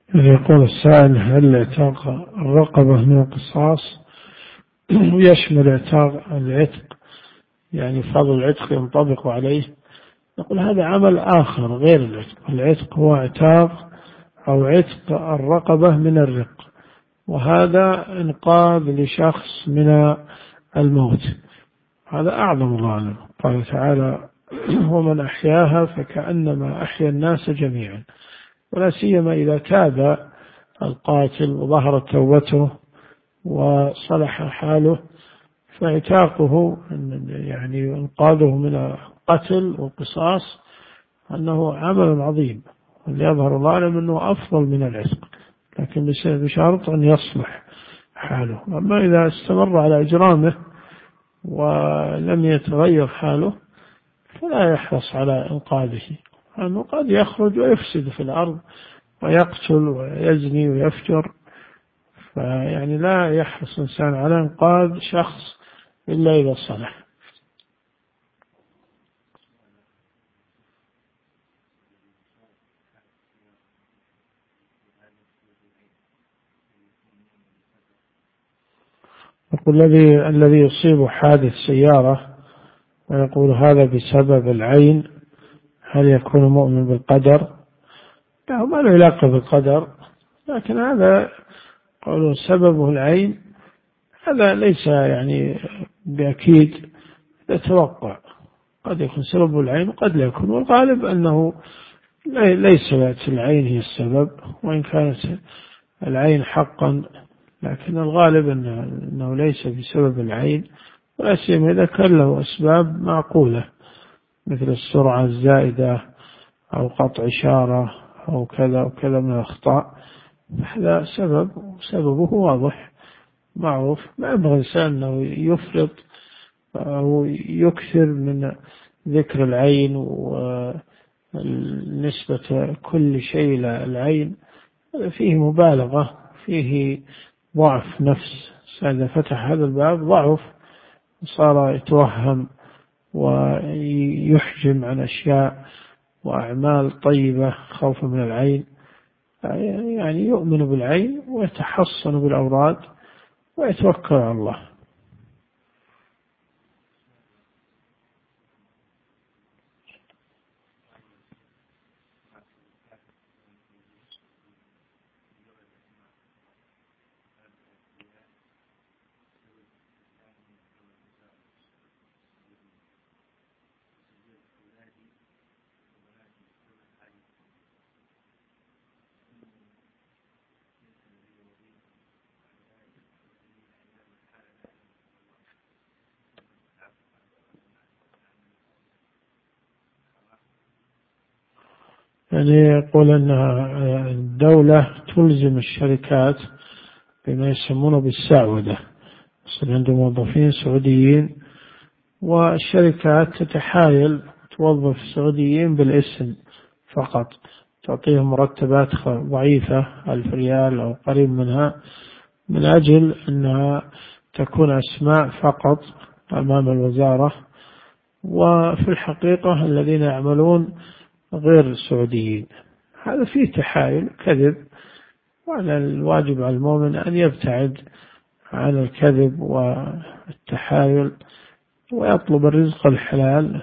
يقول السائل: هل اعتاق الرقبة من القصاص يشمل اعتاق العتق، يعني فرض العتق ينطبق عليه؟ نقول هذا عمل آخر غير العتق. العتق هو اعتاق أو عتق الرقبة من الرق، وهذا إنقاذ لشخص من الموت، هذا أعظم ظالم. قال تعالى: ومن أحياها فكأنما أحيا الناس جميعا. ولا سيما إذا تاب القاتل وظهرت توبته وصلح حاله، فعتاقه يعني إنقاذه من القتل والقصاص أنه عمل عظيم، يظهر ظالم أنه أفضل من العتق، لكن بشرط أن يصلح حاله. أما إذا استمر على إجرامه ولم يتغير حاله فلا يحرص على إنقاذه، لأنه قد يخرج ويفسد في الأرض ويقتل ويزني ويفجر، فيعني لا يحرص إنسان على إنقاذ شخص إلا إذا صلح. يقول الذي يصيب حادث سيارة ويقول هذا بسبب العين، هل يكون مؤمن بالقدر؟ لا، ما له علاقة بالقدر، لكن هذا قولوا سببه العين، هذا ليس يعني بأكيد، يتوقع، قد يكون سببه العين وقد لا يكون، والغالب أنه ليس العين هي السبب، وإن كانت العين حقا، لكن الغالب أنه ليس بسبب العين، ولا سيما إذا كان له أسباب معقولة مثل السرعة الزائدة أو قطع إشارة أو كذا وكذا من الأخطاء، هذا سببه واضح معروف. ما ينبغي الإنسان أنه يفرط أو يكثر من ذكر العين ونسبة كل شيء إلى العين، فيه مبالغة، فيه ضعف نفس. إذا فتح هذا الباب ضعف، صار يتوهم ويحجم عن أشياء وأعمال طيبة خوفا من العين. يعني يؤمن بالعين ويتحصن بالأوراد ويتوكل على الله. يعني يقول أن الدولة تلزم الشركات بما يسمونه بالسعودة، يصير عندهم موظفين سعوديين، والشركات تتحايل توظف السعوديين بالاسم فقط، تعطيهم مرتبات ضعيفة 1000 ريال أو قريب منها، من أجل أنها تكون أسماء فقط أمام الوزارة، وفي الحقيقة الذين يعملون غير سعوديين. هذا فيه تحايل كذب، وعلى الواجب على المؤمن أن يبتعد عن الكذب والتحايل ويطلب الرزق الحلال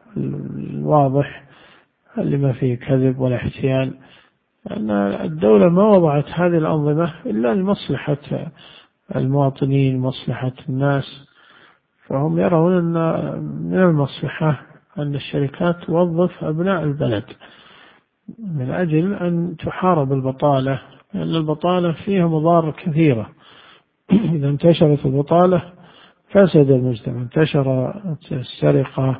الواضح اللي ما فيه كذب ولا احتيال، لأن الدولة ما وضعت هذه الأنظمة إلا لمصلحة المواطنين، مصلحة الناس، فهم يرون أن من المصلحة أن الشركات توظف أبناء البلد من أجل أن تحارب البطالة، لأن البطالة فيها مضار كثيرة. إذا انتشرت البطالة فسد المجتمع، انتشر السرقة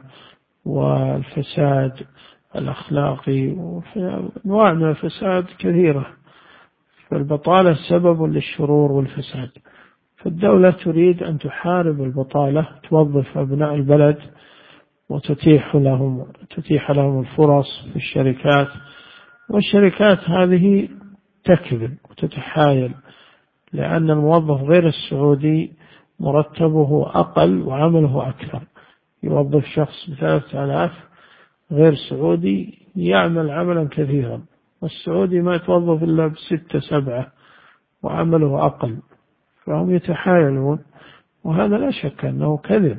والفساد الأخلاقي وأنواع من الفساد كثيرة، فالبطالة سبب للشرور والفساد. فالدولة تريد أن تحارب البطالة، توظف أبناء البلد وتتيح لهم الفرص في الشركات، والشركات هذه تكذب وتتحايل، لأن الموظف غير السعودي مرتبه أقل وعمله أكثر. يوظف شخص ب3000 غير سعودي يعمل عملا كثيرا، والسعودي ما يتوظف إلا ب6 7 وعمله أقل، فهم يتحايلون، وهذا لا شك أنه كذب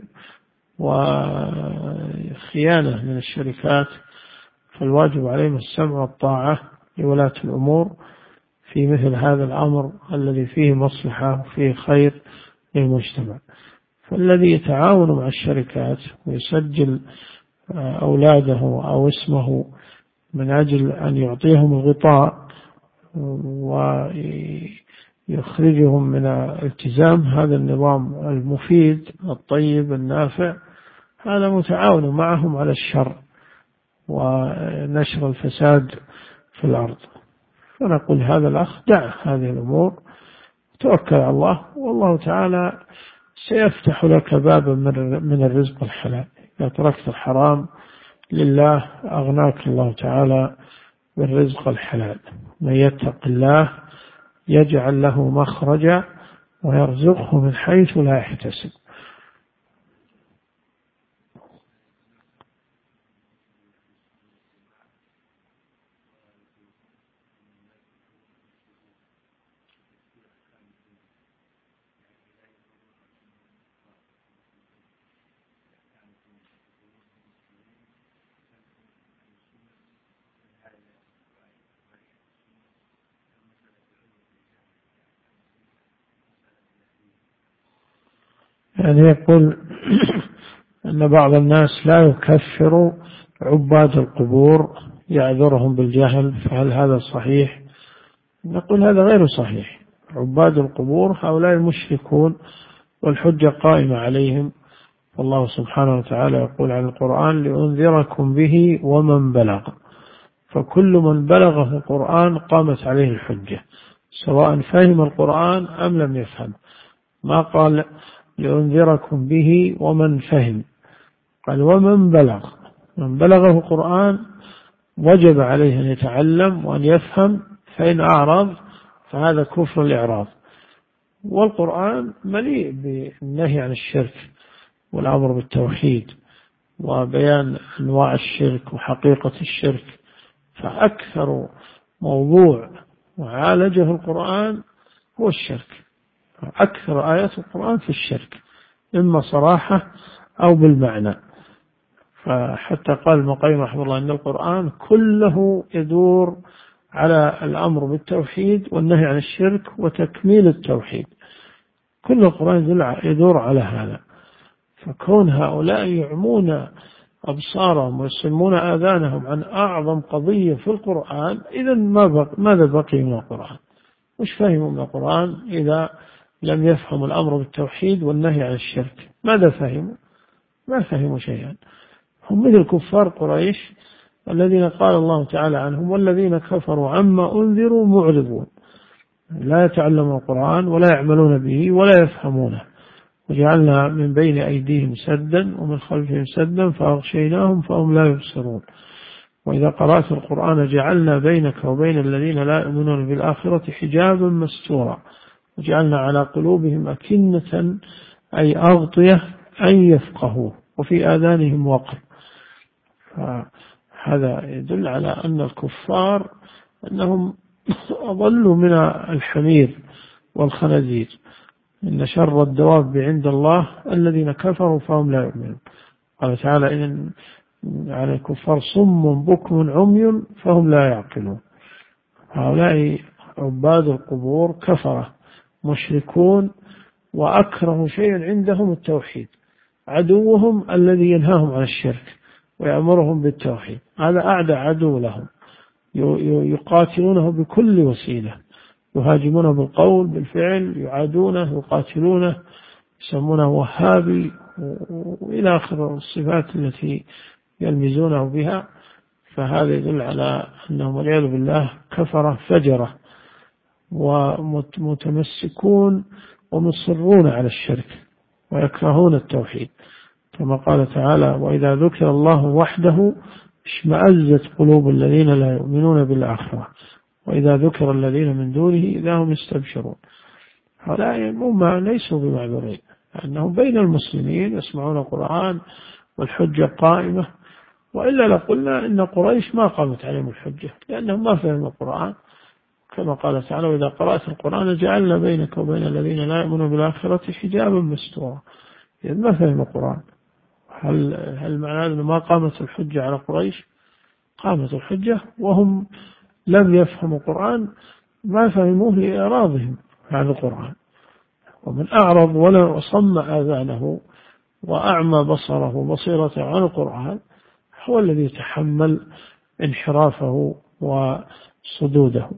وخيانة من الشركات. فالواجب عليهم السمع والطاعة لولاة الأمور في مثل هذا الأمر الذي فيه مصلحة وفيه خير للمجتمع. فالذي يتعاون مع الشركات ويسجل أولاده أو اسمه من أجل أن يعطيهم الغطاء ويخرجهم من الالتزام هذا النظام المفيد الطيب النافع، هذا متعاون معهم على الشر ونشر الفساد في الأرض. فنقول هذا الأخ دع هذه الأمور، توكل على الله، والله تعالى سيفتح لك بابا من الرزق الحلال. إذا تركت الحرام لله أغناك الله تعالى بالرزق الحلال. من يتق الله يجعل له مخرجا ويرزقه من حيث لا يحتسب. يعني يقول أن بعض الناس لا يكفر عباد القبور، يعذرهم بالجهل، فهل هذا صحيح؟ نقول هذا غير صحيح. عباد القبور هؤلاء المشركون والحجة قائمة عليهم، والله سبحانه وتعالى يقول عن القرآن لأنذركم به ومن بلغ، فكل من بلغه القرآن قامت عليه الحجة سواء فهم القرآن أم لم يفهم. ما قال لأنذركم به ومن فهم، قال ومن بلغ. من بلغه القرآن وجب عليه أن يتعلم وأن يفهم، فإن أعرض فهذا كفر الإعراض. والقرآن مليء بالنهي عن الشرك والأمر بالتوحيد وبيان أنواع الشرك وحقيقة الشرك، فأكثر موضوع وعالجه القرآن هو الشرك. أكثر آيات القرآن في الشرك إما صراحة أو بالمعنى. فحتى قال ابن القيم رحمه الله إن القرآن كله يدور على الأمر بالتوحيد والنهي عن الشرك وتكميل التوحيد. كل القرآن يدور على هذا. فكون هؤلاء يعمون أبصارهم ويصمون آذانهم عن أعظم قضية في القرآن، إذن ماذا بقي من القرآن؟ مش فهموا من القرآن إذا لم يفهموا الأمر بالتوحيد والنهي عن الشرك؟ ماذا فهموا؟ ما فهموا شيئا. هم مثل كفار قريش الذين قال الله تعالى عنهم والذين كفروا عما أنذروا معرضون، لا يتعلمون القرآن ولا يعملون به ولا يفهمونه، وجعلنا من بين أيديهم سدا ومن خلفهم سدا فأغشيناهم فهم لا يبصرون، وإذا قرأت القرآن جعلنا بينك وبين الذين لا يؤمنون بالآخرة حجابا مستورا وجعلنا على قلوبهم أكنة أي أغطية أن يفقهوا وفي آذانهم وقر. فهذا يدل على أن الكفار أنهم أضلوا من الحمير والخنازير. إن شر الدواب عند الله الذين كفروا فهم لا يؤمنون. قال تعالى إن على الكفار صم بكم عمي فهم لا يعقلون. هؤلاء عباد القبور كفرة مشركون، وأكره شيء عندهم التوحيد. عدوهم الذي ينهاهم عن الشرك ويأمرهم بالتوحيد، هذا أعدى عدو لهم، يقاتلونه بكل وسيلة، يهاجمونه بالقول بالفعل، يعادونه يقاتلونه، يسمونه وهابي وإلى آخر الصفات التي يلمزونه بها. فهذا يدل على أنهم والعياذ بالله كفرة فجرة ومتمسكون ومصرون على الشرك ويكرهون التوحيد، كما قال تعالى وإذا ذكر الله وحده اشمأزت قلوب الذين لا يؤمنون بالآخرة وإذا ذكر الذين من دونه إذا هم يستبشرون. هؤلاء هم ليسوا بمعذورين، لأنهم بين المسلمين يسمعون القرآن والحجة قائمة وإلا لقلنا إن قريش ما قامت عليهم الحجة لأنهم ما فهموا القرآن، كما قال تعالى: وإذا قرأت القرآن جعلنا بينك وبين الذين لا يؤمنون بالآخرة حجابا مستورا. إذا ما فهموا القرآن. هل معناه أنه ما قامت الحجة على قريش؟ قامت الحجة وهم لم يفهموا القرآن، ما فهموه لإعراضهم عن القرآن. ومن أعرض ولا صم آذانه وأعمى بصره بصيرته عن القرآن هو الذي يتحمل انحرافه وصدوده.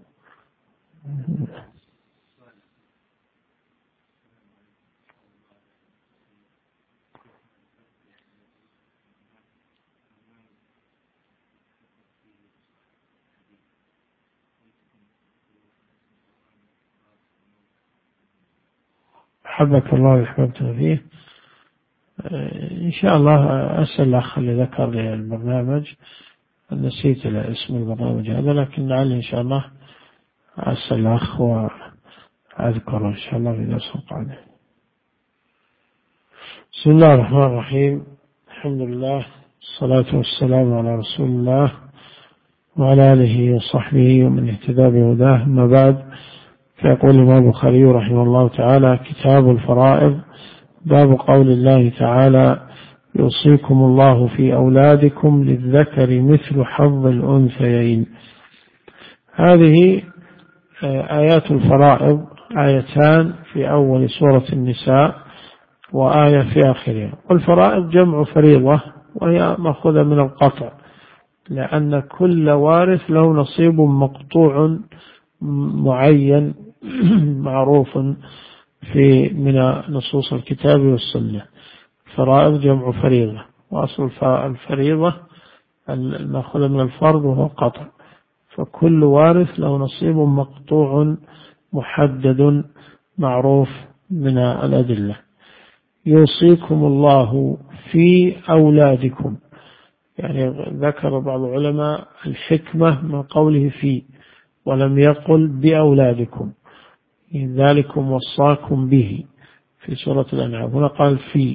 حبك الله وحببتنا فيه. إن شاء الله أسأل الأخ اللي ذكر لي البرنامج، نسيت اسم البرنامج هذا، لكن لعل إن شاء الله أسأل الأخ وأذكره إن شاء الله في درس قادم. بسم الله الرحمن الرحيم. الحمد لله، الصلاة والسلام على رسول الله وعلى آله وصحبه ومن اهتدى بهداه. أما بعد، فيقول الإمام البخاري رحمه الله تعالى: كتاب الفرائض. باب قول الله تعالى: يوصيكم الله في أولادكم للذكر مثل حظ الأنثيين. هذه آيات الفرائض، آيتان في أول سورة النساء وآية في آخرها. والفرائض جمع فريضة، وهي مأخوذة من القطع، لأن كل وارث له نصيب مقطوع معين معروف من نصوص الكتاب والسنة. فرائض جمع فريضة، وأصل الفريضة المأخوذة من الفرض وهو قطع، فكل وارث له نصيب مقطوع محدد معروف من الأدلة. يوصيكم الله في أولادكم، يعني ذكر بعض العلماء الحكمة من قوله في ولم يقل بأولادكم، ذلكم وصاكم به في سورة الأنعام، هنا قال في.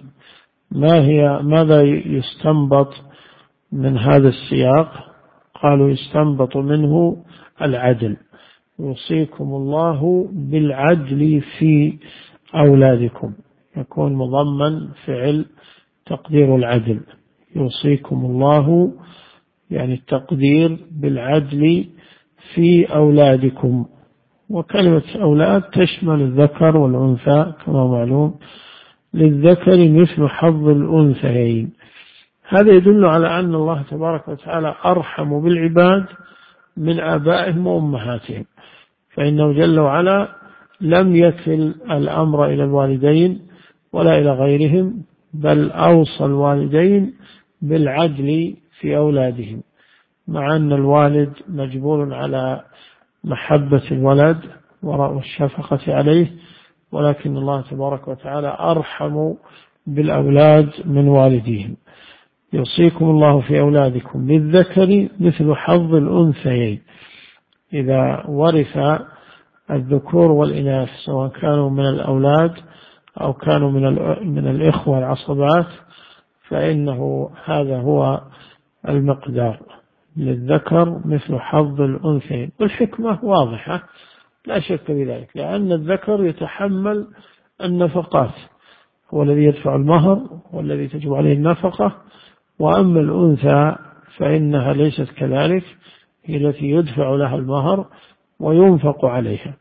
ماذا يستنبط من هذا السياق؟ قالوا يستنبط منه العدل. يوصيكم الله بالعدل في أولادكم، يكون مضمن فعل تقدير العدل. يوصيكم الله يعني التقدير بالعدل في أولادكم. وكلمة أولاد تشمل الذكر والأنثى كما معلوم، للذكر مثل حظ الأنثيين. هذا يدل على أن الله تبارك وتعالى أرحم بالعباد من آبائهم وأمهاتهم، فإنه جل وعلا لم يكل الأمر إلى الوالدين ولا إلى غيرهم، بل أوصى الوالدين بالعدل في أولادهم، مع أن الوالد مجبور على محبة الولد والشفقة عليه، ولكن الله تبارك وتعالى أرحم بالأولاد من والديهم. يوصيكم الله في أولادكم للذكر مثل حظ الأنثيين. إذا ورث الذكور والإناث سواء كانوا من الأولاد أو كانوا من الإخوة العصبات، فإنه هذا هو المقدار، للذكر مثل حظ الأنثيين. والحكمة واضحة لا شك بذلك، لأن الذكر يتحمل النفقات، هو الذي يدفع المهر والذي تجب عليه النفقة، وأما الأنثى فإنها ليست كذلك، هي التي يدفع لها المهر وينفق عليها.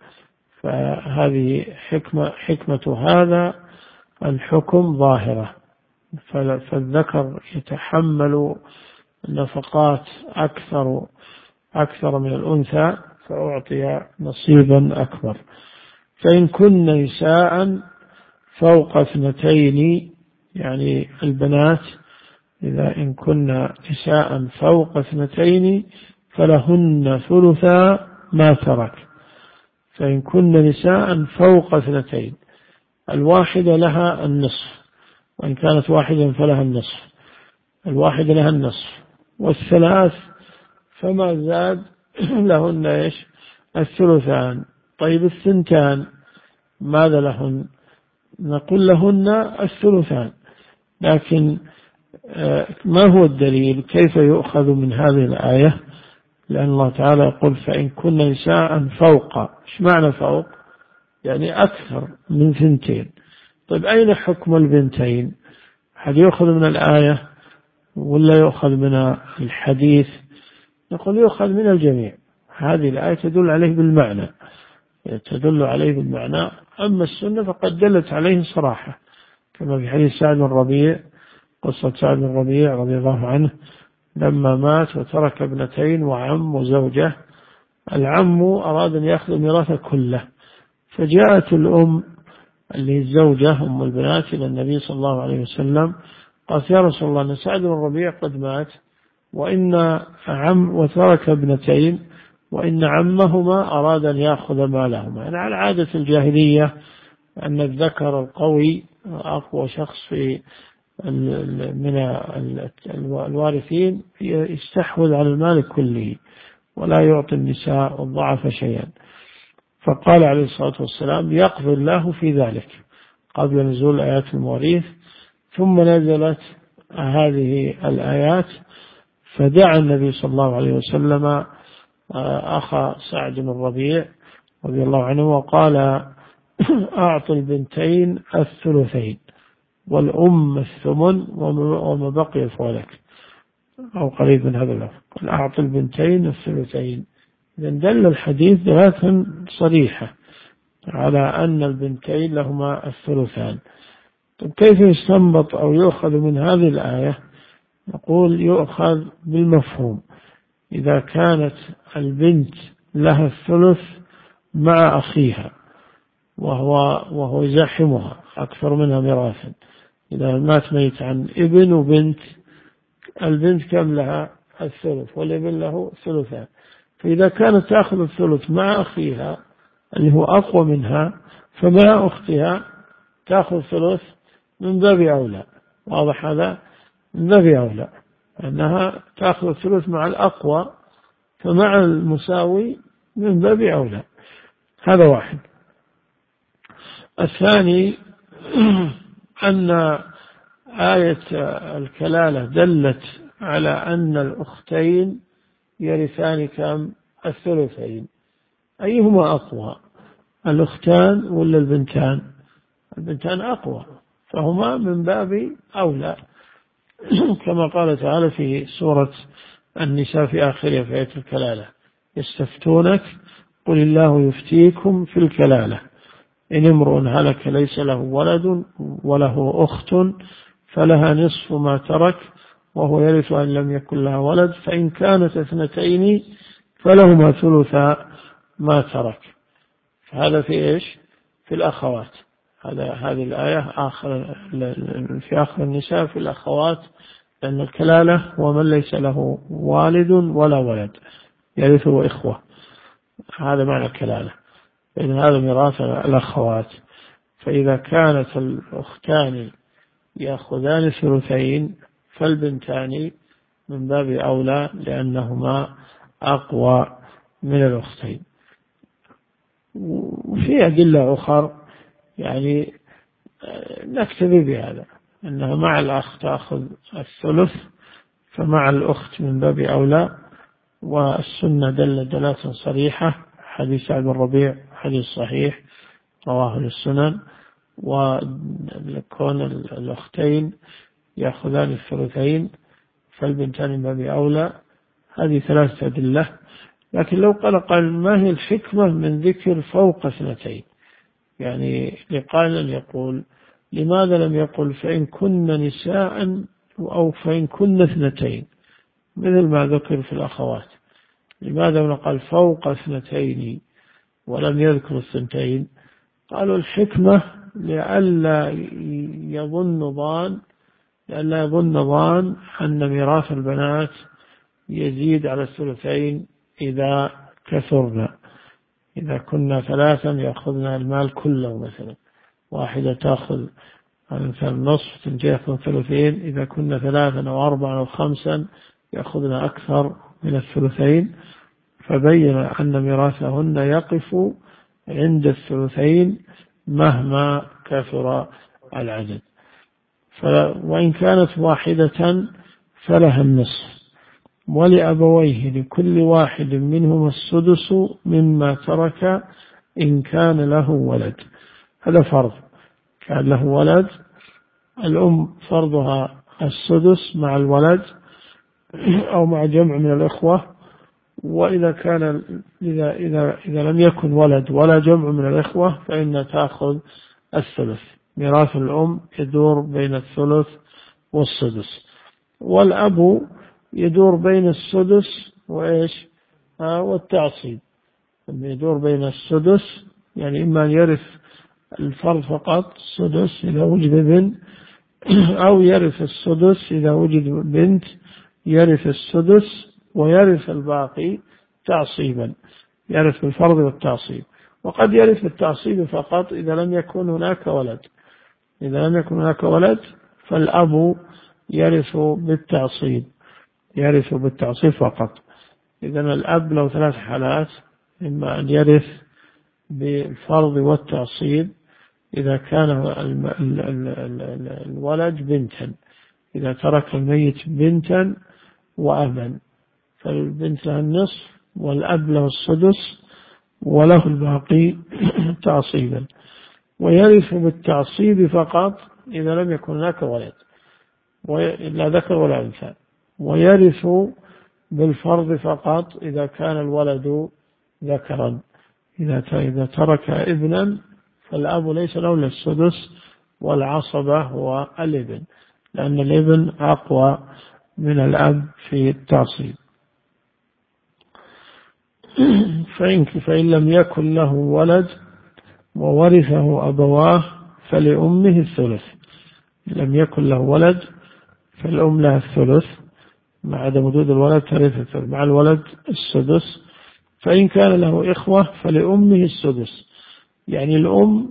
فهذه حكمة هذا الحكم ظاهرة، فالذكر يتحمل النفقات أكثر من الأنثى، فأعطي نصيبا أكبر. فإن كن نساء فوق 2، يعني البنات إن كن نساء فوق 2 فلهن ثلثا ما ترك. فإن كن نساء فوق 2، الواحدة لها النصف، وإن كانت واحدة فلها النصف، الواحدة لها النصف، والثلاث فما زاد لهن الثلثان. طيب 2 ماذا لهن؟ نقول لهن الثلثان، لكن ما هو الدليل؟ كيف يؤخذ من هذه الآية؟ لأن الله تعالى يقول فإن كن نساء فوق. إيش معنى فوق؟ يعني أكثر من 2. طيب أين حكم البنتين؟ هل يؤخذ من الآية ولا يؤخذ من الحديث؟ نقول يؤخذ من الجميع. هذه الآية تدل عليه بالمعنى، تدل عليه بالمعنى. أما السنة فقد دلت عليه صراحة، كما في حديث سعد بن الربيع، قصة سعد بن الربيع رضي الله عنه لما مات وترك 2 وعم وزوجة. العم أراد أن يأخذ الميراث كله، فجاءت الأم اللي هي الزوجة أم البنات إلى النبي صلى الله عليه وسلم، قالت يا رسول الله أن سعد بن الربيع قد مات وترك 2 وإن عمهما أراد أن يأخذ مالهما. يعني على عادة الجاهلية أن الذكر القوي أقوى شخص من الوارثين يستحوذ على المال كله ولا يعطي النساء والضعف شيئا. فقال عليه الصلاة والسلام يقضي الله في ذلك قبل نزول آيات المواريث. ثم نزلت هذه الآيات، فدعا النبي صلى الله عليه وسلم أخا سعد بن الربيع رضي الله عنه وقال أعطي البنتين 2 والأم 8 وما بقي فولك، أو قريب من هذا اللفظ. قال أعطي البنتين 2. إذن دل الحديث دلالة صريحة على أن البنتين لهما 2. طيب كيف يستنبط أو يؤخذ من هذه الآية؟ نقول يؤخذ بالمفهوم. إذا كانت البنت لها 1/3 مع أخيها وهو يزاحمها أكثر منها ميراثا، إذا مات ميت عن ابن وبنت، البنت كم لها 1/3 والابن له 2. فإذا كانت تأخذ 1/3 مع أخيها اللي هو أقوى منها، فمع أختها تأخذ 1/3 من باب أولى. واضح هذا؟ من باب أولى أنها تأخذ 1/3 مع الأقوى، فمع المساوي من باب أولى. هذا واحد. الثاني أن آية الكلالة دلت على أن الأختين يرثان كم؟ 2. أيهما أقوى، الأختان ولا البنتان؟ البنتان أقوى، فهما من باب أولى كما قال تعالى في سورة النساء في آخرها في آية الكلالة يستفتونك قل الله يفتيكم في الكلالة إن امرؤ هلك ليس له ولد وله أخت فلها نصف ما ترك وهو يرث أن لم يكن لها ولد فإن كانت 2 فلهما 3 ما ترك. هذا في إيش؟ في الأخوات. هذه الآية في آخر النساء في الأخوات، لأن الكلالة هو من ليس له والد ولا ولد يرثه إخوة. هذا معنى الكلالة. إذن هذا ميراث الأخوات. فإذا كانت الأختان يأخذان 2 فالبنتان من باب أولى لأنهما أقوى من الأختين. وفي أدلة أخرى يعني نكتفي بهذا، أنها مع الأخ تأخذ 1/3 فمع الأخت من باب أولى. والسنة دلالة صريحة، حديث سعد بن الربيع حديث صحيح رواه السنن، وكون الأختين يأخذان 2 فالبنتان من باب أولى. هذه 3 أدلة. لكن لو قال ما هي الحكمة من ذكر فوق 2؟ يعني لقائل يقول لماذا لم يقل فإن كن نساء أو فإن كن 2 مثل ما ذكر في الأخوات؟ لماذا قال فوق 2 ولم يذكر 2؟ قالوا الحكمة لئلا يظن ظان أن ميراث البنات يزيد على 2 إذا كثرنا. إذا كنا 3 يأخذنا المال كله، مثلا واحدة تأخذ مثلا نصف تأخذ 2. إذا كنا 3 أو 4 أو 5 يأخذنا أكثر من 2. فبين أن ميراثهن يقف عند 2 مهما كثر العدد. وإن كانت واحدة فلها النصف، ولأبويه لكل واحد منهما السدس مما ترك إن كان له ولد. هذا فرض، كان له ولد الأم فرضها السدس مع الولد أو مع جمع من الإخوة. وإذا كان إذا لم يكن ولد ولا جمع من الإخوة فإن تأخذ الثلث. ميراث الأم يدور بين الثلث والسدس، والأب يدور بين السدس وإيش والتعصيب. يدور بين السدس، يعني إما أن يرث الفرض فقط السدس إذا وجد بنت، أو يرث السدس إذا وجد بنت، يرث السدس ويرث الباقي تعصيبا، يرث بالفرض والتعصيب. وقد يرث بالتعصيب فقط إذا لم يكن هناك ولد. إذا لم يكن هناك ولد فالأب يرث بالتعصيب، يرث بالتعصيب فقط. إذن الأب له 3 حالات: إما أن يرث بالفرض والتعصيب إذا كان الولد بنتا، إذا ترك الميت بنتا وأبا فالبنت لها النصف والأب له السدس وله الباقي تعصيبا. ويرث بالتعصيب فقط إذا لم يكن هناك ولد لا ذكر ولا أنثى. ويرث بالفرض فقط إذا كان الولد ذكرا. إذا ترك ابنا فالأب ليس له إلا السدس، والعصبة هو الابن، لأن الابن أقوى من الأب في التعصيب. فإن لم يكن له ولد وورثه أبواه فلأمه الثلث. لم يكن له ولد فالأم لها الثلث، مع عدم وجود الولد ترث الثلث، مع الولد السدس. فإن كان له إخوة فلأمه السدس، يعني الأم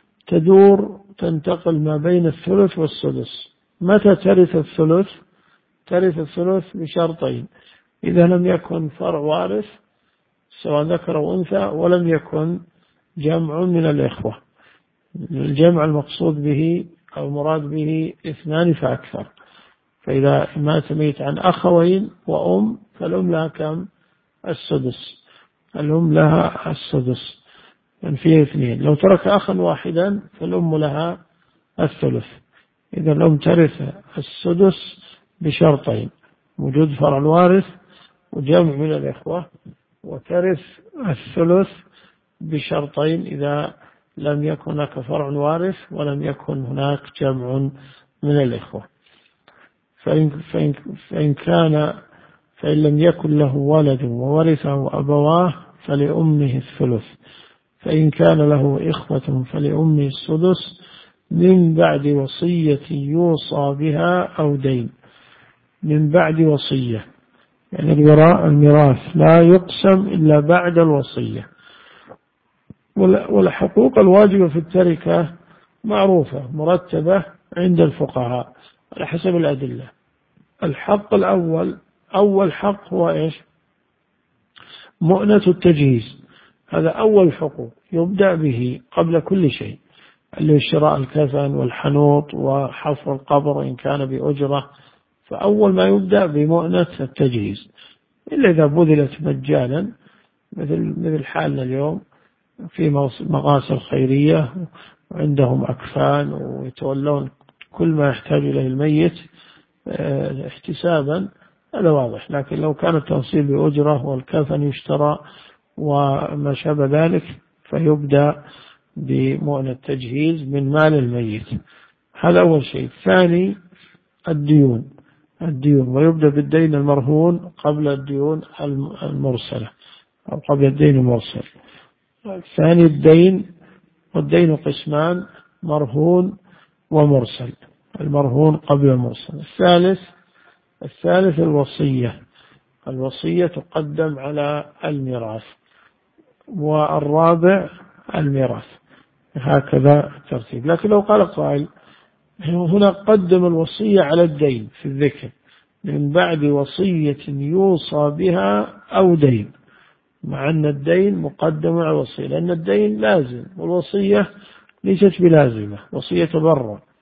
تنتقل ما بين الثلث والسدس. متى ترث الثلث؟ ترث الثلث بشرطين: إذا لم يكن فرع وارث سواء ذكر أو أنثى، ولم يكن جمع من الإخوة. الجمع المقصود به أو مراد به 2 فأكثر. فإذا مات ميت عن أخوين وأم فالأم لها كم؟ السدس. الأم لها السدس، يعني فيه 2. لو ترك أخا واحدا فالأم لها الثلث. إذا الأم ترث السدس بشرطين: وجود فرع الوارث وجمع من الإخوة. وترث الثلث بشرطين: إذا لم يكن هناك فرع وارث ولم يكن هناك جمع من الإخوة. فإن لم يكن له ولد وورثه أبواه فلأمه الثلث. فإن كان له إخوة فلأمه السدس من بعد وصية يوصى بها أو دين. من بعد وصية، يعني الميراث لا يقسم إلا بعد الوصية. والحقوق الواجبة في التركة معروفة مرتبة عند الفقهاء على حسب الأدلة. الحق الأول، أول حق هو إيش؟ مؤنة التجهيز. هذا أول حقوق يبدأ به قبل كل شيء، اللي شراء الكفن والحنوط وحفر القبر إن كان بأجرة. فأول ما يبدأ بمؤنة التجهيز، إلا إذا بذلت مجانا مثل حالنا اليوم في مغاسل خيرية وعندهم أكفان ويتولون كل ما يحتاج إليه الميت احتسابا، هذا واضح. لكن لو كان التوصيل بأجرة والكفن يشترى وما شابه ذلك فيبدأ بمؤنة التجهيز من مال الميت. هذا أول شيء. ثاني الديون، ويبدأ بالدين المرهون قبل الديون المرسلة أو قبل الدين المرسل. ثاني الدين، والدين قسمان: مرهون ومرسل. المرهون قبل المرسل. الثالث الوصية تقدم على الميراث. والرابع الميراث. هكذا الترتيب. لكن لو قال قائل هنا قدم الوصية على الدين في الذكر: من بعد وصية يوصى بها أو دين، مع أن الدين مقدم على الوصية، لأن الدين لازم والوصية ليست بلازمة، وصية تبرع.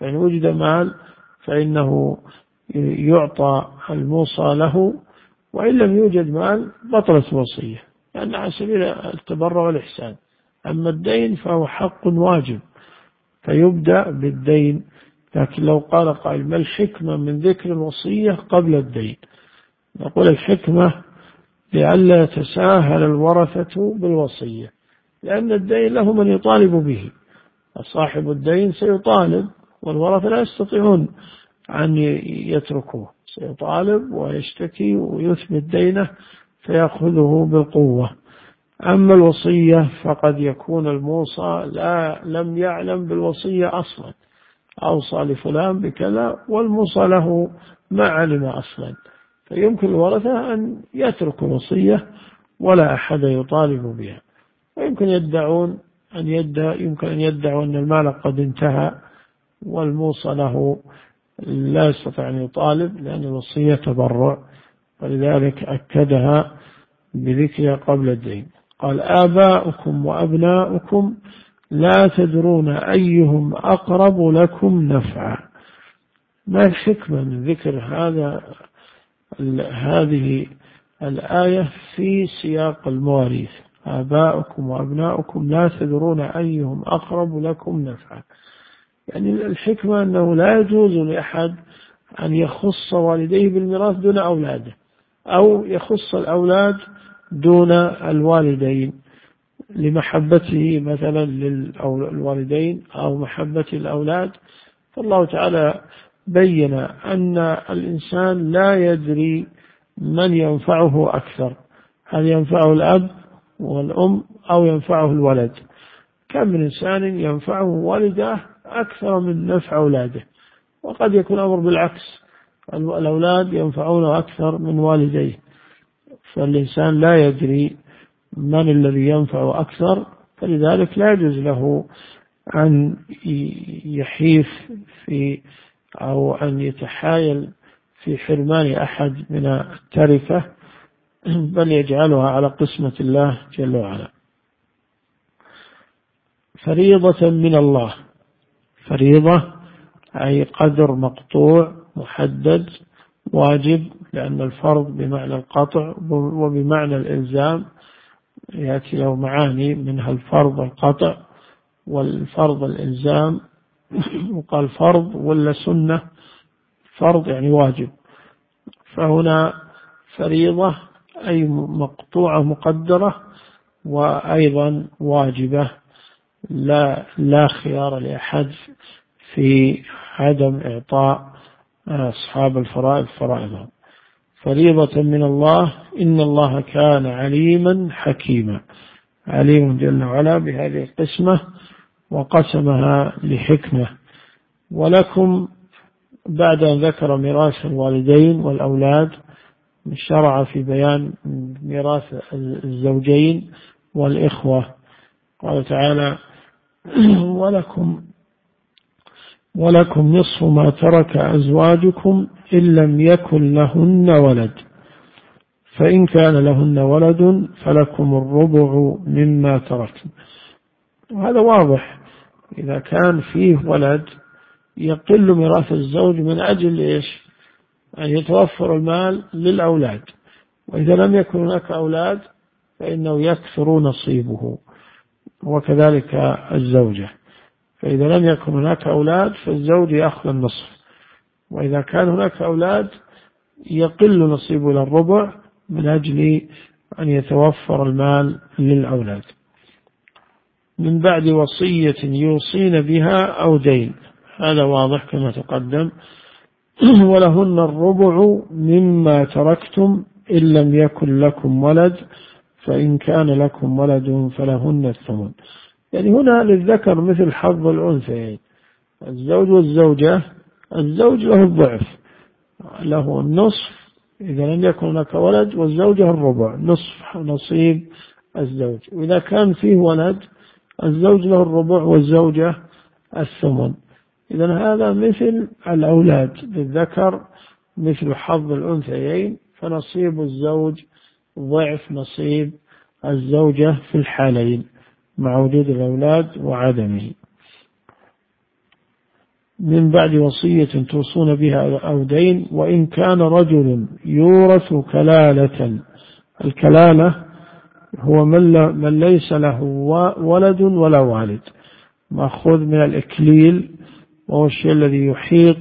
فإن وجد مال فإنه يعطى الموصى له، وإن لم يوجد مال بطلت وصية، لأن على سبيل التبرع والإحسان. أما الدين فهو حق واجب فيبدأ بالدين. لكن لو قال قائل ما الحكمة من ذكر الوصية قبل الدين؟ نقول الحكمة لئلا يتساهل الورثة بالوصية، لأن الدين له من يطالب به، صاحب الدين سيطالب والورثة لا يستطيعون أن يتركوه، سيطالب ويشتكي ويثبت دينه فيأخذه بالقوة. أما الوصية فقد يكون الموصى لم يعلم بالوصية أصلا، أوصى لفلان بكذا والموصى له ما علم أصلا، فيمكن الورثة أن يتركوا الوصية ولا أحد يطالب بها. ويمكن يمكن أن يدعوا أن المال قد انتهى والموصى له لا يستطيع أن يطالب، لأن الوصية تبرع، ولذلك أكدها بذكرها قبل الدين. قال آباؤكم وأبناؤكم لا تدرون أيهم أقرب لكم نفعا. ما الحكمة من ذكر هذه الآية في سياق المواريث؟ آباؤكم وأبناؤكم لا تدرون أيهم أقرب لكم نفعا. يعني الحكمة أنه لا يجوز لأحد أن يخص والديه بالميراث دون أولاده، أو يخص الأولاد دون الوالدين لمحبته مثلا للوالدين أو محبة الأولاد. فالله تعالى بين أن الإنسان لا يدري من ينفعه أكثر، هل ينفعه الأب والأم أو ينفعه الولد. كم من إنسان ينفعه والده أكثر من نفع أولاده، وقد يكون الأمر بالعكس، الأولاد ينفعونه أكثر من والديه. فالإنسان لا يدري من الذي ينفع أكثر، فلذلك لا يجوز له أن يحيف أو أن يتحايل في حرمان أحد من التركة، بل يجعلها على قسمة الله جل وعلا. فريضة من الله، فريضة أي قدر مقطوع محدد واجب، لأن الفرض بمعنى القطع وبمعنى الإلزام يأتي له معاني، منها الفرض القطع والفرض الإلزام. وقال فرض ولا سنة، فرض يعني واجب، فهنا فريضة أي مقطوعة مقدرة، وأيضا واجبة لا خيار لأحد في عدم إعطاء أصحاب الفرائض فرائضهم. فريضة من الله إن الله كان عليما حكيما. عليم جل وعلا بهذه القسمة وقسمها لحكمة. ولكم بعد أن ذكر ميراث الوالدين والأولاد شرع في بيان ميراث الزوجين والإخوة. قال تعالى ولكم نصف ما ترك أزواجكم إن لم يكن لهن ولد، فإن كان لهن ولد فلكم الربع مما تركتم. وهذا واضح، إذا كان فيه ولد يقل ميراث الزوج من أجل إيش؟ أن يتوفر المال للأولاد، وإذا لم يكن هناك أولاد فإنه يكثر نصيبه، وكذلك الزوجة. فإذا لم يكن هناك أولاد فالزوج يأخذ النصف، وإذا كان هناك أولاد يقل نصيبه إلى الربع من أجل أن يتوفر المال للأولاد. من بعد وصية يوصين بها أو دين، هذا واضح كما تقدم. ولهن الربع مما تركتم إن لم يكن لكم ولد، فإن كان لكم ولد فلهن الثمن. يعني هنا للذكر مثل حظ الأنثيين، الزوج والزوجة، الزوج له الضعف، له النصف إذا لم يكن لك ولد، والزوجة الربع، نصف نصيب الزوج. وإذا كان فيه ولد الزوج له الربع والزوجة الثمن. إذن هذا مثل الأولاد، للذكر مثل حظ الأنثيين، فنصيب الزوج ضعف نصيب الزوجة في الحالين مع وجود الأولاد وعدمه. من بعد وصية توصون بها أو دين، وإن كان رجل يورث كلالة. الكلالة هو من ليس له ولد ولا والد، مأخوذ من الإكليل، وهو الشيء الذي يحيط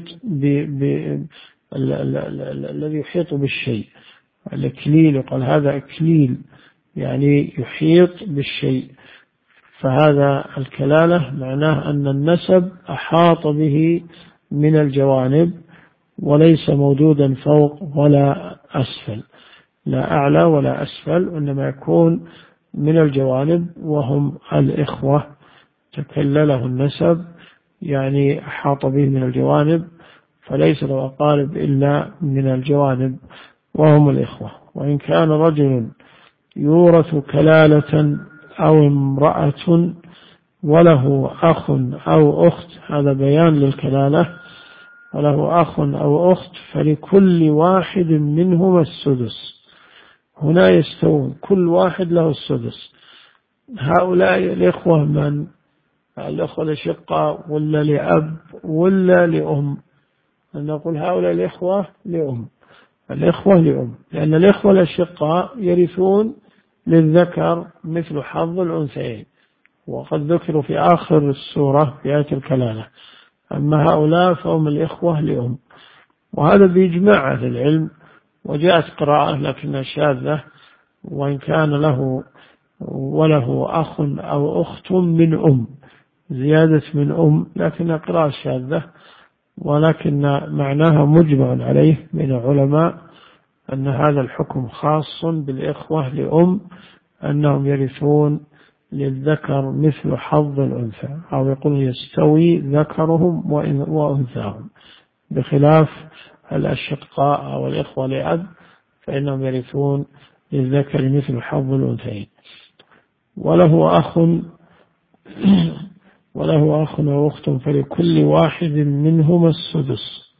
الذي يحيط بالشيء. الإكليل يقال هذا إكليل، يعني يحيط بالشيء. فهذا الكلالة معناه أن النسب أحاط به من الجوانب، وليس موجودا فوق ولا أسفل، لا أعلى ولا أسفل، إنما يكون من الجوانب، وهم الإخوة. تكلله النسب يعني أحاط به من الجوانب، فليس له أقارب إلا من الجوانب، وهم الإخوة. وإن كان رجل يورث كلالة أو امرأة وله أخ أو أخت، هذا بيان للكلالة، وله أخ أو أخت فلكل واحد منهما السدس. هنا يستوون، كل واحد له السدس. هؤلاء الإخوة من؟ الأخوة الأشقاء ولا لأب ولا لأم؟ نقول هؤلاء الإخوة لأم، الإخوة لأم، لأن الإخوة الأشقاء يرثون للذكر مثل حظ الأنثيين، وقد ذكروا في آخر السورة في آية الكلالة. أما هؤلاء فهم الإخوة لأم، وهذا بإجماع أهل العلم. وجاءت قراءة لكنها شاذة، وإن كان له وله أخ أو أخت من أم، زيادة من أم، لكنها قراءة شاذة، ولكن معناها مجمع عليه من العلماء، أن هذا الحكم خاص بالإخوة لأم، أنهم يرثون للذكر مثل حظ الأنثى، أو يقول يستوي ذكرهم وأنثاهم، بخلاف الأشقاء أو الإخوة لأب فإنهم يرثون للذكر مثل حظ الأنثيين. وله أخ أو أخت فلكل واحد منهما السدس،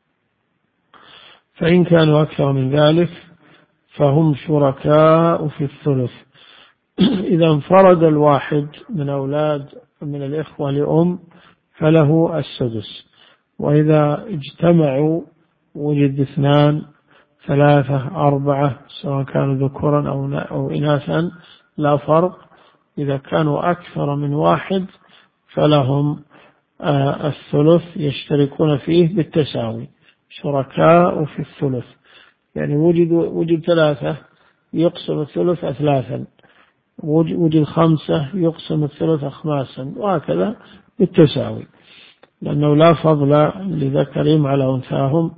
فإن كانوا أكثر من ذلك فهم شركاء في الثلث. إذا انفرد الواحد من أولاد من الإخوة لأم فله السدس، وإذا اجتمعوا وجد 2 3 4 سواء كانوا ذكورا أو إناثا لا فرق، إذا كانوا أكثر من واحد فلهم الثلث، يشتركون فيه بالتساوي، شركاء في الثلث. يعني وجد 3 يقسم الثلث 3، وجد 5 يقسم الثلث 5، وهكذا بالتساوي، لأنه لا فضل لذكرهم على أنثاهم.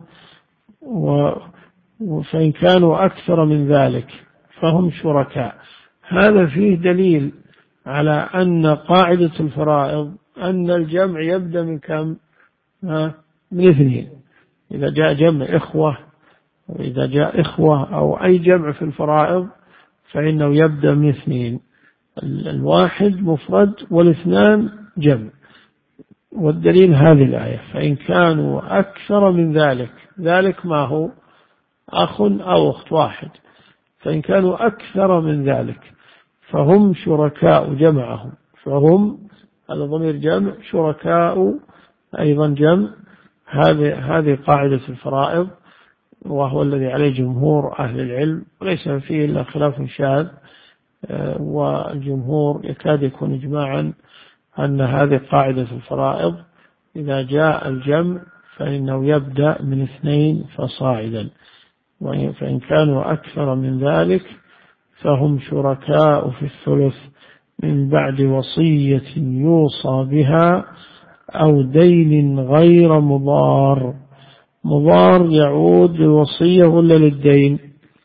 فإن كانوا أكثر من ذلك فهم شركاء. هذا فيه دليل على أن قاعدة الفرائض أن الجمع يبدأ من كم؟ من 2. إذا جاء جمع إخوة، وإذا جاء إخوة أو أي جمع في الفرائض فإنه يبدأ من 2، الواحد مفرد والاثنان جمع. والدليل هذه الآية، فإن كانوا أكثر من ذلك ما هو؟ أخ أو أخت واحد، فإن كانوا أكثر من ذلك فهم شركاء جمعهم، فهم هذا ضمير جمع، شركاء أيضا جمع. هذه قاعدة الفرائض، وهو الذي عليه جمهور أهل العلم، وليس فيه إلا خلاف شاذ، والجمهور يكاد يكون إجماعا أن هذه قاعدة الفرائض، إذا جاء الجمع فإنه يبدأ من 2 فصاعدا، فإن كانوا أكثر من ذلك فهم شركاء في الثلث من بعد وصية يوصى بها أو دين غير مضار. مضار يعود للوصية ولا للدين؟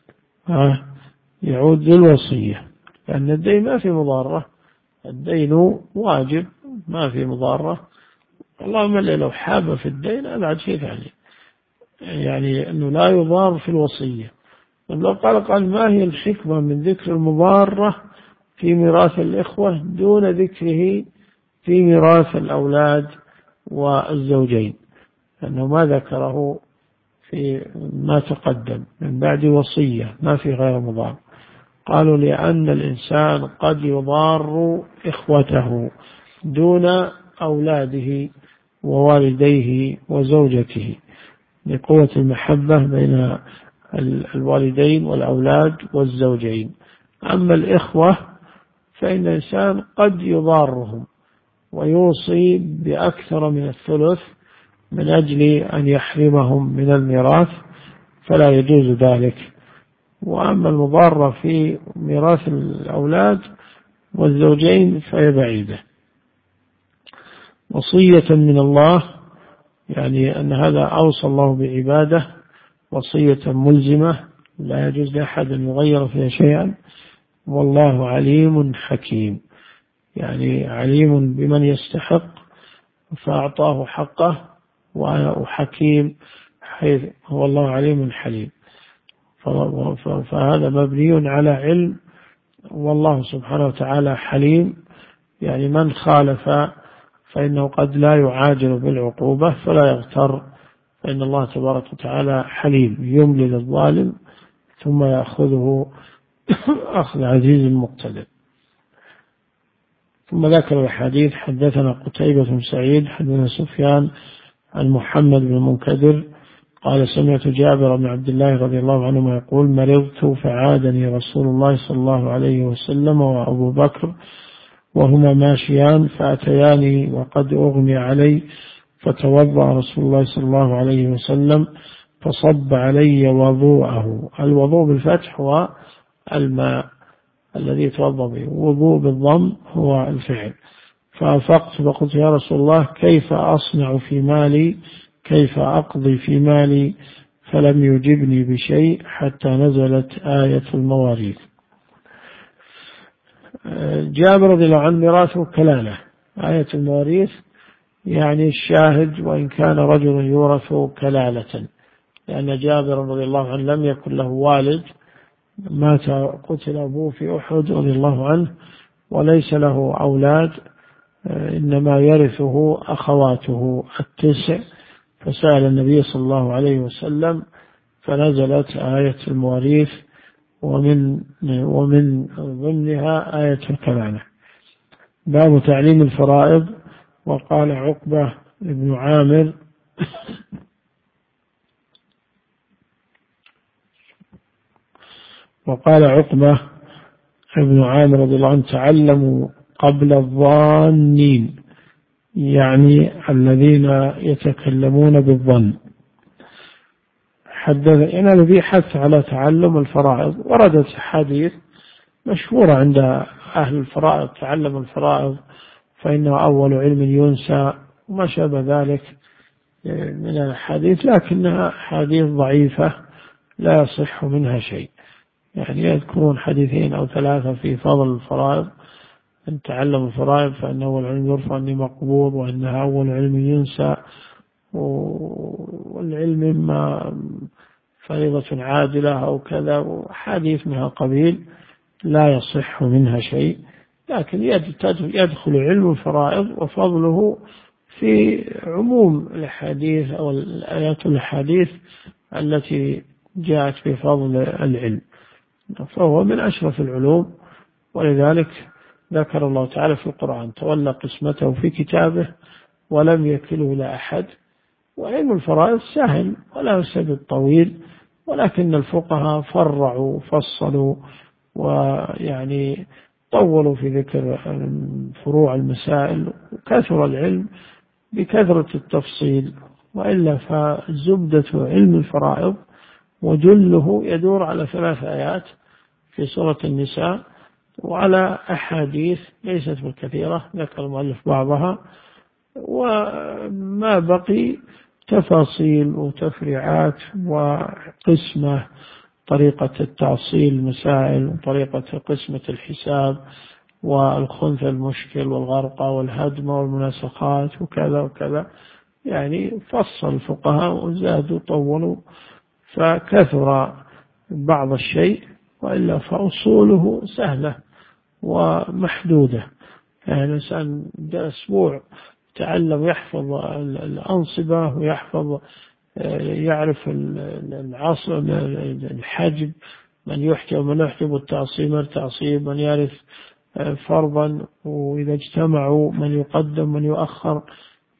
يعود للوصية، لأن الدين ما في مضارة، الدين واجب ما في مضارة. اللهم إلا لو حاب في الدين هذا عاد شيء ثاني، يعني أنه لا يضار في الوصية. لو قال ما هي الحكمة من ذكر المضارة في ميراث الإخوة دون ذكره في ميراث الأولاد والزوجين، لأنه ما ذكره في ما تقدم من بعد وصية ما في غير مضار. قالوا لأن الإنسان قد يضار إخوته دون أولاده، ووالديه وزوجته، لقوة المحبة بين الوالدين والأولاد والزوجين. أما الإخوة فإن الإنسان قد يضارهم ويوصي بأكثر من الثلث من أجل أن يحرمهم من الميراث، فلا يجوز ذلك. وأما المضارة في ميراث الأولاد والزوجين فهي بعيدة. وصية من الله، يعني أن هذا أوصى الله بعباده وصية ملزمة لا يجوز لأحد أن يغير فيها شيئا. والله عليم حكيم، يعني عليم بمن يستحق فأعطاه حقه، وحكيم حيث هو الله عليم حليم. فهذا مبني على علم، والله سبحانه وتعالى حليم، يعني من خالف فإنه قد لا يعاجل بالعقوبة فلا يغتر، فإن الله تبارك وتعالى حليم يملي للظالم ثم يأخذه أخذ عزيز مقتدر. ثم ذكر الحديث: حدثنا قتيبة بن سعيد حدثنا سفيان عن محمد بن المنكدر قال: سمعت جابر بن عبد الله رضي الله عنهما يقول: مرضت فعادني رسول الله صلى الله عليه وسلم وأبو بكر وهما ماشيان، فأتياني وقد أغمي علي، فتوضأ رسول الله صلى الله عليه وسلم فصب علي وضوءه. الوضوء بالفتح هو الماء الذي يتوضأ به، وضوء بالضم هو الفعل. فأفقت فقلت: يا رسول الله، كيف أصنع في مالي، كيف أقضي في مالي؟ فلم يجبني بشيء حتى نزلت آية المواريث. جابر رضي الله عنه ميراثه كلالة. آية المواريث يعني الشاهد، وإن كان رجل يورث كلالة، لأن جابر رضي الله عنه لم يكن له والد، مات قتل أبوه في أحد رضي الله عنه، وليس له أولاد، إنما يرثه أخواته التسع. فسأل النبي صلى الله عليه وسلم فنزلت آية المواريث، ومن ضمنها آية الكلالة. باب تعليم الفرائض. وقال عقبة بن عامر رضي الله عنه: تعلموا قبل الظانين، يعني الذين يتكلمون بالظن. هذا الذي حث على تعلم الفرائض. وردت حديث مشهورة عند أهل الفرائض: تعلم الفرائض فإنه أول علم ينسى، وما شابه ذلك من الحديث، لكنها حديث ضعيفة لا يصح منها شيء. يعني يذكرون حديثين أو ثلاثة في فضل الفرائض: أن تعلم الفرائض فإن أول علم يرفع عني مقبوض، وأنها أول علم ينسى، والعلم إما فريضة عادلة أو كذا، وحديث من هالقبيل لا يصح منها شيء. لكن يدخل علم الفرائض وفضله في عموم الحديث أو الآيات الحديث التي جاءت بفضل العلم، فهو من أشرف العلوم. ولذلك ذكر الله تعالى في القرآن: تولى قسمته في كتابه ولم يكله إلى أحد. وعلم الفرائض سهل ولا يسبب طويل، ولكن الفقهاء فرعوا فصلوا ويعني طولوا في ذكر فروع المسائل، وكثر العلم بكثرة التفصيل. وإلا فزبدة علم الفرائض وجله يدور على 3 آيات في سورة النساء، وعلى أحاديث ليست بالكثيرة ذكر المؤلف بعضها، وما بقي تفاصيل وتفريعات وقسمة، طريقة التعصيل المسائل، وطريقة قسمة الحساب، والخنث المشكل والغرقة والهدم والمناسخات وكذا وكذا. يعني فصل الفقهاء وزادوا طولوا فكثر بعض الشيء، وإلا فأصوله سهلة ومحدودة. يعني الإنسان أسبوع تعلم يحفظ الأنصبة، ويحفظ يعرف العصر الحجب، من يحجب ومن لا يحجب، التعصيب التعصيب، من يرث فرضا، وإذا اجتمعوا من يقدم من يؤخر،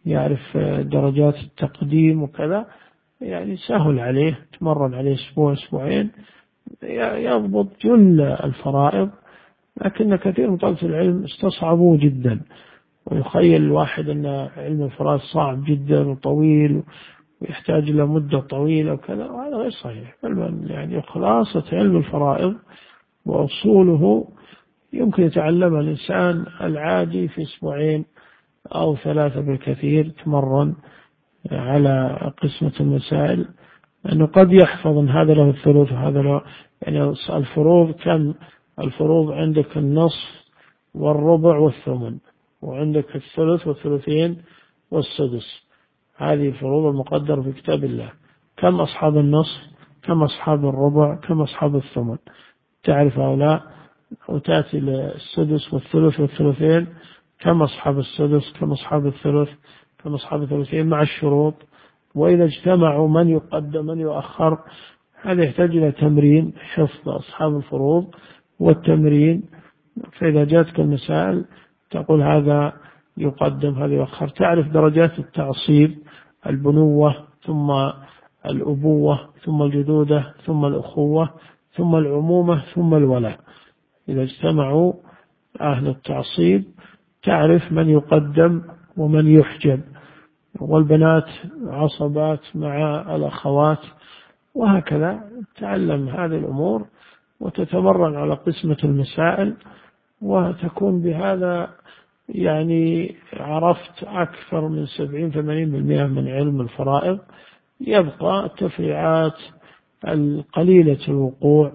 يعرف درجات التقديم وكذا، يعني سهل عليه، تمرن عليه أسبوع أسبوعين يضبط جل الفرائض. لكن كثير من طلبة العلم استصعبوه جدا، ويخيل الواحد أن علم الفرائض صعب جدا وطويل ويحتاج إلى مدة طويلة وكذا، وهذا غير صحيح. يعني خلاصة علم الفرائض وأصوله يمكن يتعلمها الإنسان العادي في أسبوعين أو 3 بالكثير، تمرن على قسمة المسائل، أنه قد يحفظ أن هذا له الثلث وهذا له، يعني الفروض كم؟ الفروض عندك النصف والربع والثمن، وعندك الثلث والثلثين والسدس. هذه الفروض المقدرة في كتاب الله. كم أصحاب النصف؟ كم أصحاب الربع؟ كم أصحاب الثمن؟ تعرف هؤلاء، وتأتي للسدس والثلث والثلثين، كم أصحاب السدس؟ كم أصحاب الثلث؟ كم أصحاب الثلثين؟ مع الشروط. وإذا اجتمعوا من يقدم من يؤخر. هذا يحتاج إلى تمرين حفظ أصحاب الفروض والتمرين. فإذا جاءتك المسائل تقول هذا يقدم هذا يؤخر. تعرف درجات التعصيب، البنوة ثم الأبوة ثم الجدودة ثم الأخوة ثم العمومة ثم الولاء. إذا اجتمعوا أهل التعصيب تعرف من يقدم ومن يحجب، والبنات عصبات مع الأخوات، وهكذا. تعلم هذه الأمور وتتمرن على قسمة المسائل، وتكون بهذا يعني عرفت أكثر من 70-80% من علم الفرائض. يبقى التفريعات القليلة الوقوع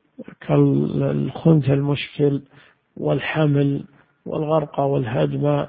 كالخنث المشكل والحمل والغرقى والهدم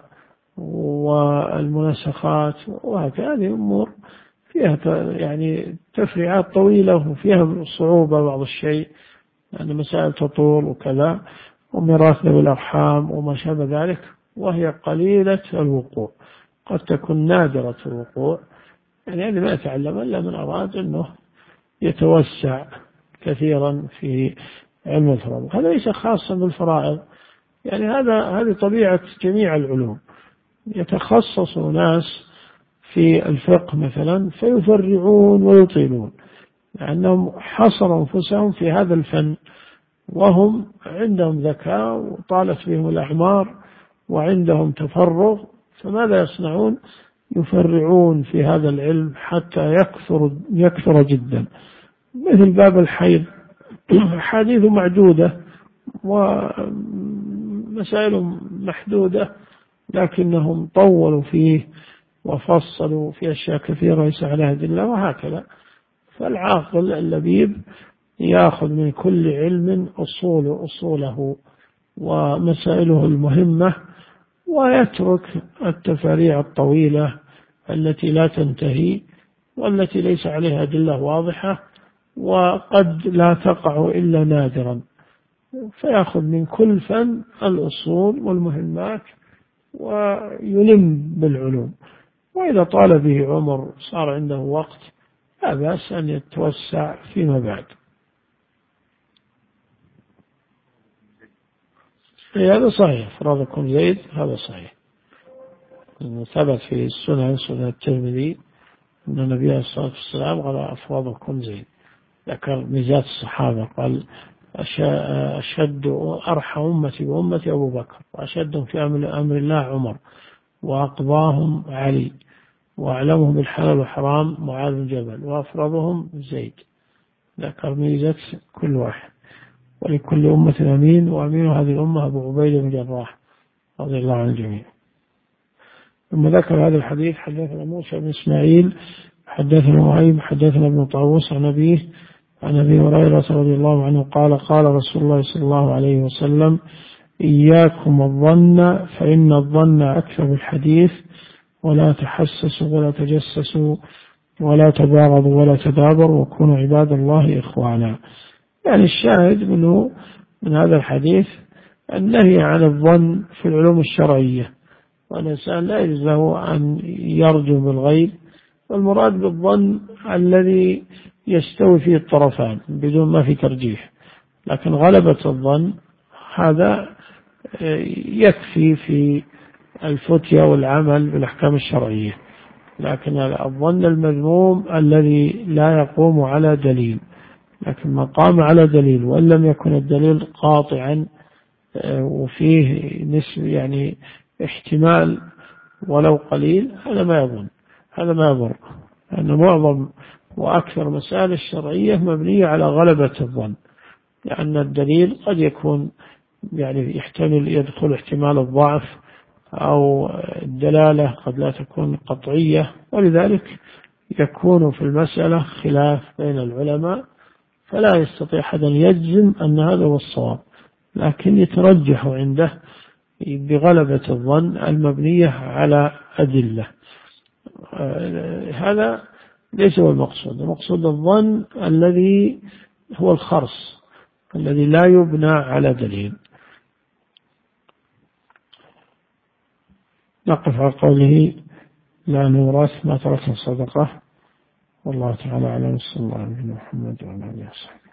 والمناسخات، وهكذا. هذه أمور فيها يعني تفريعات طويلة وفيها صعوبة بعض الشيء، يعني مسائل تطول وكذا، وميراث ذوي الأرحام وما شابه ذلك، وهي قليلة الوقوع، قد تكون نادرة الوقوع. يعني هذا ما يتعلم إلا من أراد أنه يتوسع كثيرا في علم الفرائض. هذا ليس خاصا بالفرائض، يعني هذه طبيعة جميع العلوم. يتخصص ناس في الفقه مثلا فيفرعون ويطيلون، لأنهم حصروا أنفسهم في هذا الفن، وهم عندهم ذكاء وطالت بهم الأعمار وعندهم تفرغ، فماذا يصنعون؟ يفرعون في هذا العلم حتى يكثر جدا. مثل باب الحيض، حديث معدودة ومسائل محدودة، لكنهم طولوا فيه وفصلوا في أشياء كثيرة ليس عليها أدلة، وهكذا. فالعاقل اللبيب يأخذ من كل علم أصوله ومسائله المهمة، ويترك التفاريع الطويلة التي لا تنتهي والتي ليس عليها أدلة واضحة وقد لا تقع إلا نادرا. فيأخذ من كل فن الأصول والمهمات ويلم بالعلوم. وإذا طال به عمر صار عنده وقت لا بأس أن يتوسع فيما بعد. هذا صحيح، فرضكم زيد، هذا صحيح. ثبت في سنن الترمذي أن النبي عليه الصلاة والسلام قال أفرضكم زيد، ذكر ميزات الصحابة، قال أشد أرحم أمتي وأمتي أبو بكر، وأشدهم في أمر الله عمر، وأقضاهم علي، وأعلمهم بالحلال والحرام معاذ بن جبل، وأفرضهم زيد. ذكر ميزة كل واحد. ولكل أمة أمين، وأمين هذه الأمة أبو عبيدة بن جراح رضي الله عن الجميع. ثم ذكر هذا الحديث: حدثنا موسى بن إسماعيل حدثنا وهيب حدثنا ابن طاووس عن أبيه عن أبي هريرة رضي الله عنه قال: قال رسول الله صلى الله عليه وسلم: إياكم الظن فإن الظن أكثر الحديث، ولا تحسسوا ولا تجسسوا ولا تباغضوا ولا تدابروا، وكونوا عباد الله إخوانا. يعني الشاهد منه من هذا الحديث النهي عن الظن في العلوم الشرعية، والإنسان لا يجوز له أن يرجو بالغيب، والمراد بالظن الذي يستوي فيه الطرفان بدون ما في ترجيح. لكن غلبة الظن هذا يكفي في الفتية والعمل بالأحكام الشرعية. لكن الظن المذموم الذي لا يقوم على دليل، لكن ما قام على دليل وإن لم يكن الدليل قاطعا وفيه يعني احتمال ولو قليل، هذا ما يظن، هذا ما يضر، لأن معظم وأكثر مسائل الشرعية مبنية على غلبة الظن، لأن الدليل قد يكون يعني يحتمل يدخل احتمال الضعف، أو الدلالة قد لا تكون قطعية، ولذلك يكون في المسألة خلاف بين العلماء، فلا يستطيع أحد أن يجزم أن هذا هو الصواب، لكن يترجح عنده بغلبة الظن المبنية على أدلة. هذا ليس هو المقصود. المقصود الظن الذي هو الخرص الذي لا يبنى على دليل. نقف على قوله لا نورث ما ترك صدقة. والله تعالى أعلم. صلى الله عليه وسلم.